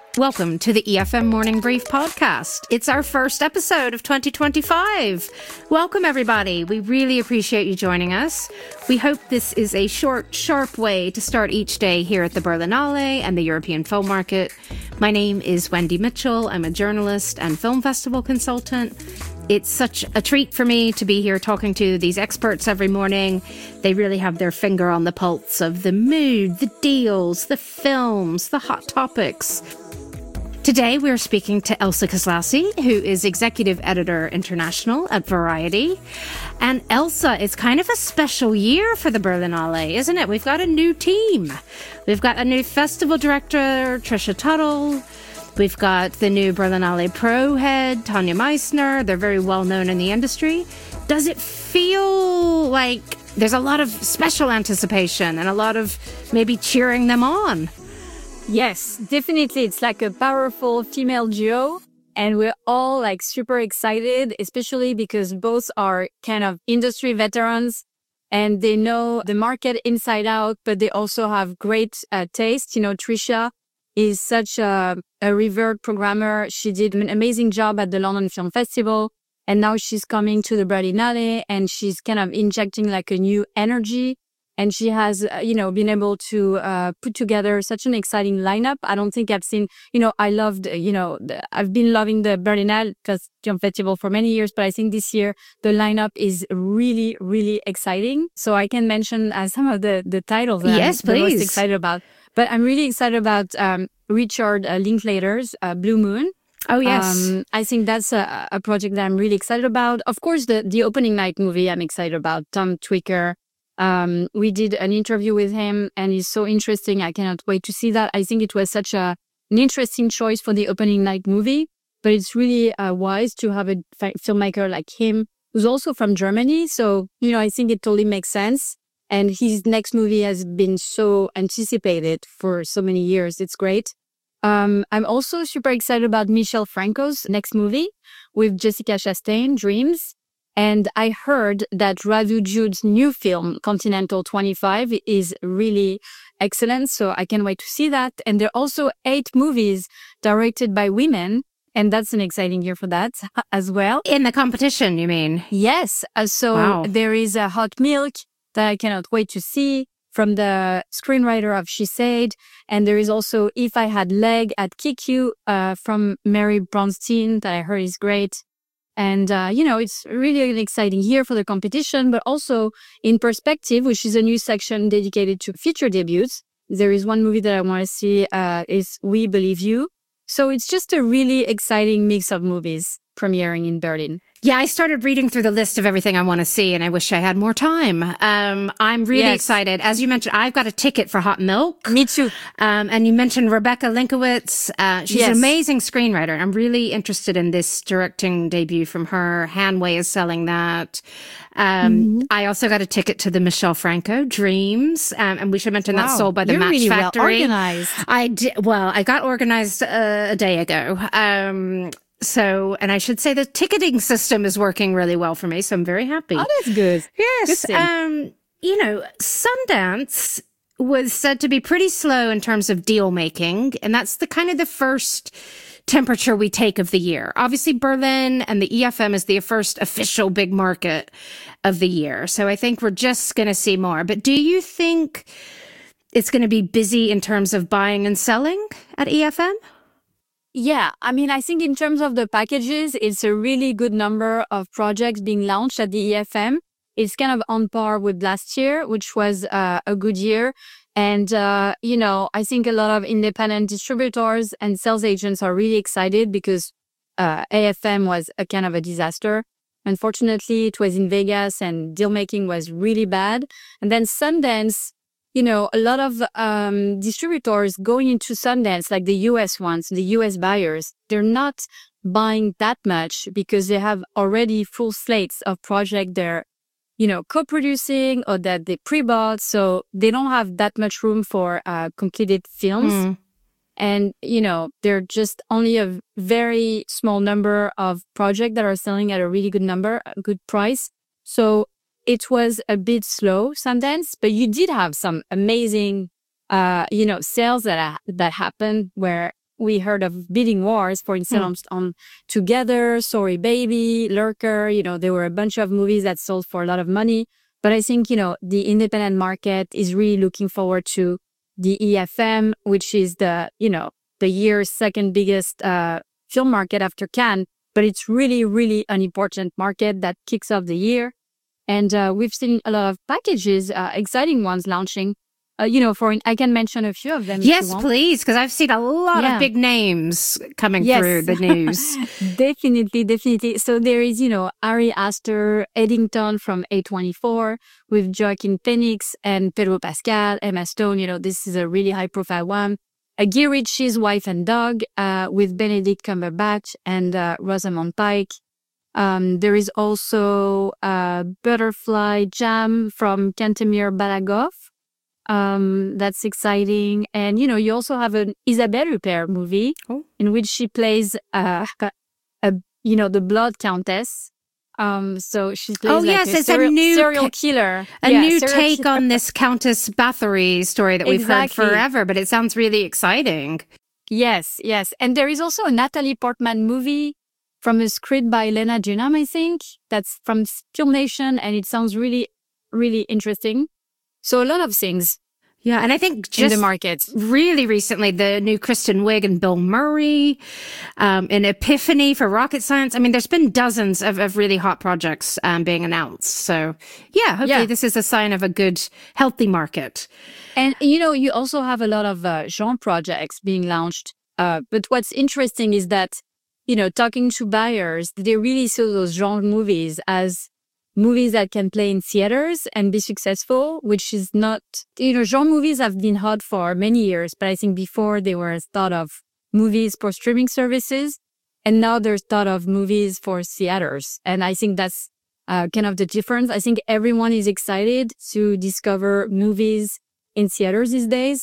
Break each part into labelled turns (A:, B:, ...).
A: Welcome to the EFM Morning Brief podcast. It's our first episode of 2025. Welcome, everybody. We really appreciate you joining us. We hope this is a short, sharp way to start each day here at the Berlinale and the European Film Market. My name is Wendy Mitchell. I'm a journalist and film festival consultant. It's such a treat for me to be here talking to these experts every morning. They really have their finger on the pulse of the mood, the deals, the films, the hot topics. Today, we're speaking to Elsa Keslasi, who is Executive Editor International at Variety. And Elsa, it's kind of a special year for the Berlinale, isn't it? We've got a new team. We've got a new festival director, Trisha Tuttle. We've got the new Berlinale Pro head, Tanja Meissner. They're very well known in the industry. Does it feel like there's a lot of special anticipation and a lot of maybe cheering them on?
B: Yes, definitely. It's like a powerful female duo, and we're all like super excited, especially because both are kind of industry veterans and they know the market inside out, but they also have great taste. You know, Trisha is such a revered programmer. She did an amazing job at the London Film Festival, and now she's coming to the Berlinale and she's kind of injecting like a new energy. And she has, been able to put together such an exciting lineup. I don't think I've seen, I've been loving the Berlinale Film Festival for many years, but I think this year the lineup is really, really exciting. So I can mention some of the titles that
A: yes,
B: I'm
A: please.
B: the most excited about. But I'm really excited about Richard Linklater's Blue Moon.
A: Oh, yes.
B: I think that's a project that I'm really excited about. Of course, the opening night movie I'm excited about, Tom Twicker. We did an interview with him and it's so interesting. I cannot wait to see that. I think it was such an interesting choice for the opening night movie, but it's really wise to have a filmmaker like him who's also from Germany. So, I think it totally makes sense. And his next movie has been so anticipated for so many years. It's great. I'm also super excited about Michel Franco's next movie with Jessica Chastain, Dreams. And I heard that Radu Jude's new film, Continental 25, is really excellent. So I can't wait to see that. And there are also 8 movies directed by women. And that's an exciting year for that as well.
A: In the competition, you mean?
B: Yes. So There is a Hot Milk that I cannot wait to see from the screenwriter of She Said. And there is also If I Had Leg at KQ from Mary Bronstein that I heard is great. And, it's really an exciting year for the competition, but also in Perspective, which is a new section dedicated to feature debuts. There is one movie that I want to see is We Believe You. So it's just a really exciting mix of movies premiering in Berlin.
A: Yeah, I started reading through the list of everything I want to see, and I wish I had more time. I'm really excited. As you mentioned, I've got a ticket for Hot Milk.
B: Me too.
A: And you mentioned Rebecca Linkowitz. She's an amazing screenwriter. I'm really interested in this directing debut from her. Hanway is selling that. I also got a ticket to the Michel Franco Dreams. And we should mention that's sold by the Match
B: really
A: Factory.
B: Well organized.
A: I got organized a day ago. So, and I should say the ticketing system is working really well for me, so I'm very happy.
B: Oh, that's good.
A: Yes.
B: Good
A: Sundance was said to be pretty slow in terms of deal making, and that's the first temperature we take of the year. Obviously, Berlin and the EFM is the first official big market of the year. So I think we're just going to see more. But do you think it's going to be busy in terms of buying and selling at EFM?
B: Yeah, I think in terms of the packages, it's a really good number of projects being launched at the EFM. It's kind of on par with last year, which was a good year. And, I think a lot of independent distributors and sales agents are really excited because AFM was a kind of a disaster. Unfortunately, it was in Vegas and deal making was really bad. And then Sundance, a lot of distributors going into Sundance, like the US ones, the US buyers, they're not buying that much because they have already full slates of projects they're, co-producing or that they pre-bought. So they don't have that much room for completed films. And, they're just only a very small number of projects that are selling at a really good price. So it was a bit slow, Sundance, but you did have some amazing, sales that happened where we heard of bidding wars, for instance, on Together, Sorry Baby, Lurker. There were a bunch of movies that sold for a lot of money. But I think, the independent market is really looking forward to the EFM, which is the year's second biggest film market after Cannes. But it's really, really an important market that kicks off the year. And we've seen a lot of packages, exciting ones launching. I can mention a few of them.
A: Yes, please, because I've seen a lot of big names coming through the news.
B: Definitely. So there is, Ari Aster, Eddington from A24 with Joaquin Phoenix and Pedro Pascal, Emma Stone. This is a really high-profile one. Guy Ritchie's Wife and Dog with Benedict Cumberbatch and Rosamund Pike. There is also Butterfly Jam from Kantemir Balagov. That's exciting. And, you also have an Isabelle Huppert movie in which she plays, the Blood Countess. So she plays
A: it's
B: a serial killer.
A: A new take on this Countess Bathory story that we've heard forever, but it sounds really exciting.
B: Yes. And there is also a Natalie Portman movie from a script by Lena Dunham, I think. That's from Film Nation, and it sounds really, really interesting. So a lot of things.
A: Yeah, and I think just
B: in the market.
A: Really recently, the new Kristen Wiig and Bill Murray, an Epiphany for Rocket Science. I mean, there's been dozens of really hot projects being announced. So hopefully this is a sign of a good, healthy market.
B: And, you also have a lot of genre projects being launched. But what's interesting is that, talking to buyers, they really saw those genre movies as movies that can play in theaters and be successful, which is not, genre movies have been hot for many years, but I think before they were thought of movies for streaming services, and now there's thought of movies for theaters. And I think that's kind of the difference. I think everyone is excited to discover movies in theaters these days.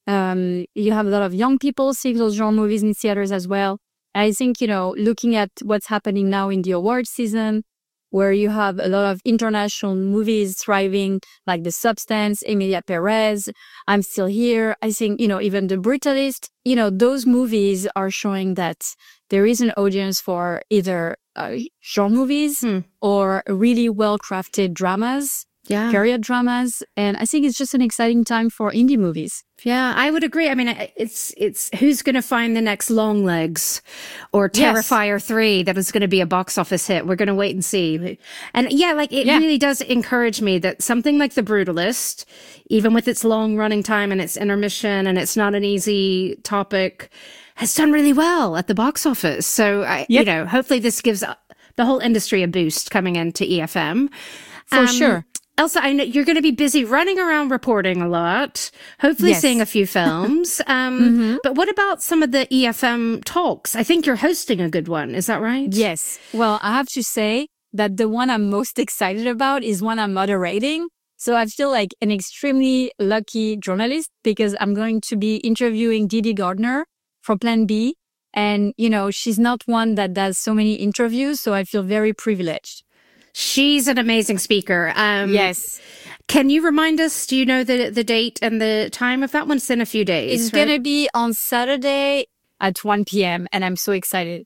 B: You have a lot of young people seeing those genre movies in theaters as well. I think, looking at what's happening now in the awards season, where you have a lot of international movies thriving, like The Substance, Emilia Perez, I'm Still Here. I think, even The Brutalist, those movies are showing that there is an audience for either genre movies or really well-crafted dramas. Period dramas. And I think it's just an exciting time for indie movies.
A: Yeah, I would agree. I mean, it's who's going to find the next Longlegs or Terrifier 3 that is going to be a box office hit. We're going to wait and see. And it really does encourage me that something like The Brutalist, even with its long running time and its intermission, and it's not an easy topic, has done really well at the box office. So, hopefully this gives the whole industry a boost coming into EFM.
B: For sure.
A: Elsa, I know you're going to be busy running around reporting a lot, hopefully seeing a few films. But what about some of the EFM talks? I think you're hosting a good one. Is that right?
B: Yes. Well, I have to say that the one I'm most excited about is one I'm moderating. So I feel like an extremely lucky journalist because I'm going to be interviewing Didi Gardner from Plan B. And, she's not one that does so many interviews. So I feel very privileged.
A: She's an amazing speaker.
B: Yes.
A: Can you remind us, do you know the date and the time of that one? It's in a few days.
B: It's going to be on Saturday at 1 p.m. and I'm so excited.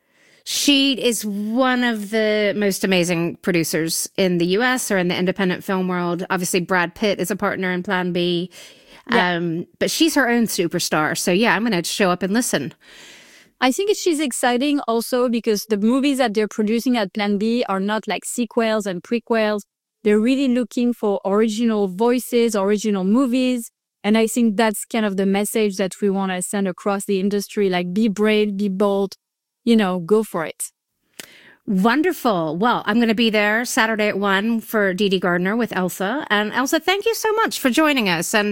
A: She is one of the most amazing producers in the US or in the independent film world. Obviously, Brad Pitt is a partner in Plan B. But she's her own superstar. So I'm going to show up and listen.
B: I think she's exciting also because the movies that they're producing at Plan B are not like sequels and prequels. They're really looking for original voices, original movies. And I think that's kind of the message that we want to send across the industry, like be brave, be bold, go for it.
A: Wonderful. Well, I'm going to be there Saturday at 1 for Didi Gardner with Elsa. And Elsa, thank you so much for joining us. And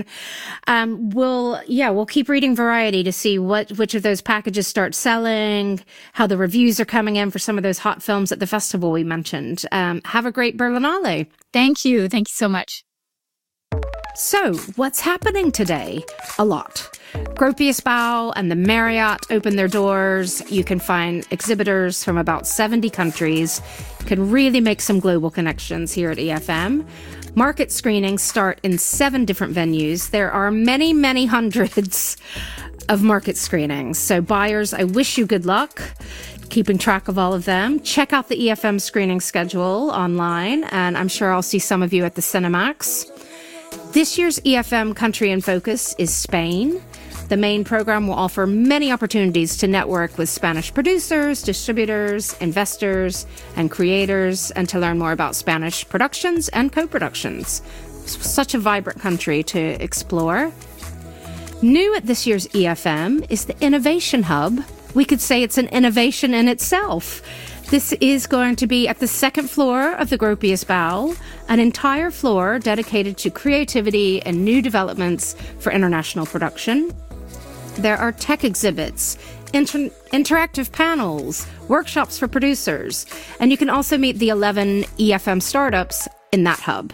A: we'll keep reading Variety to see which of those packages start selling, how the reviews are coming in for some of those hot films at the festival we mentioned. Have a great Berlinale.
B: Thank you. Thank you so much.
A: So, what's happening today? A lot. Gropiusbau and the Marriott open their doors. You can find exhibitors from about 70 countries. You can really make some global connections here at EFM. Market screenings start in 7 different venues. There are many, many hundreds of market screenings. So buyers, I wish you good luck keeping track of all of them. Check out the EFM screening schedule online, and I'm sure I'll see some of you at the Cinemax. This year's EFM Country in Focus is Spain. The main program will offer many opportunities to network with Spanish producers, distributors, investors, and creators, and to learn more about Spanish productions and co-productions. Such a vibrant country to explore. New at this year's EFM is the Innovation Hub. We could say it's an innovation in itself. This is going to be at the 2nd floor of the Gropiusbau, an entire floor dedicated to creativity and new developments for international production. There are tech exhibits, interactive panels, workshops for producers, and you can also meet the 11 EFM startups in that hub.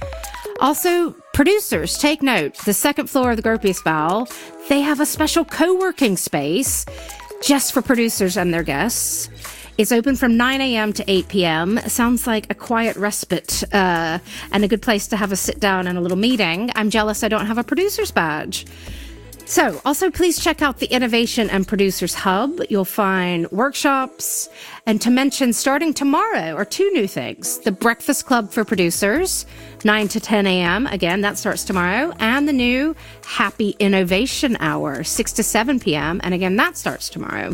A: Also, producers, take note, the 2nd floor of the Gropiusbau, they have a special co-working space just for producers and their guests. It's open from 9 a.m. to 8 p.m. Sounds like a quiet respite and a good place to have a sit down and a little meeting. I'm jealous I don't have a producer's badge. So, also please check out the Innovation and Producers Hub. You'll find workshops, and to mention, starting tomorrow are 2 new things. The Breakfast Club for Producers, 9 to 10 a.m. Again, that starts tomorrow. And the new Happy Innovation Hour, 6 to 7 p.m. And again, that starts tomorrow.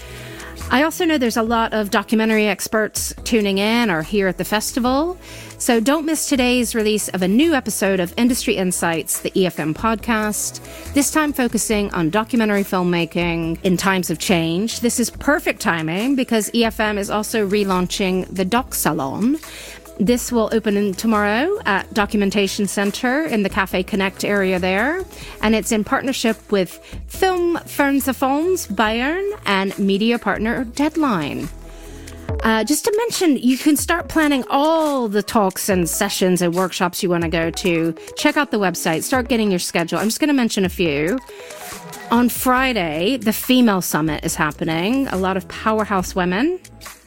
A: I also know there's a lot of documentary experts tuning in or here at the festival. So don't miss today's release of a new episode of Industry Insights, the EFM podcast, this time focusing on documentary filmmaking in times of change. This is perfect timing because EFM is also relaunching the Doc Salon. This will open tomorrow at Documentation Center in the Café Connect area there. And it's in partnership with Film Fernsehfonds Bayern and media partner Deadline. Just to mention, you can start planning all the talks and sessions and workshops you want to go to. Check out the website. Start getting your schedule. I'm just going to mention a few. On Friday, the Female Summit is happening. A lot of powerhouse women.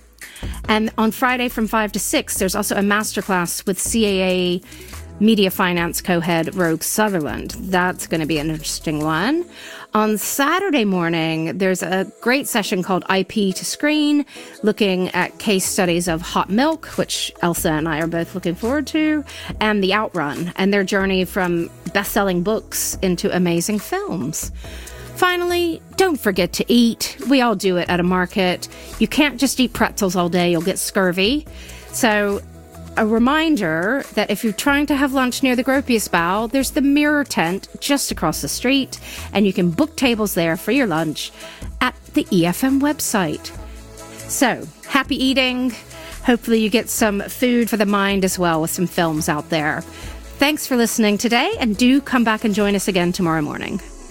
A: And on Friday from 5 to 6, there's also a masterclass with CAA Media Finance co-head Rogue Sutherland. That's going to be an interesting one. On Saturday morning, there's a great session called IP to Screen, looking at case studies of Hot Milk, which Elsa and I are both looking forward to, and The Outrun, and their journey from best-selling books into amazing films. Finally, don't forget to eat. We all do it at a market. You can't just eat pretzels all day, you'll get scurvy. So a reminder that if you're trying to have lunch near the Gropiusbau, there's the Mirror Tent just across the street, and you can book tables there for your lunch at the EFM website. So, happy eating. Hopefully you get some food for the mind as well with some films out there. Thanks for listening today, and do come back and join us again tomorrow morning.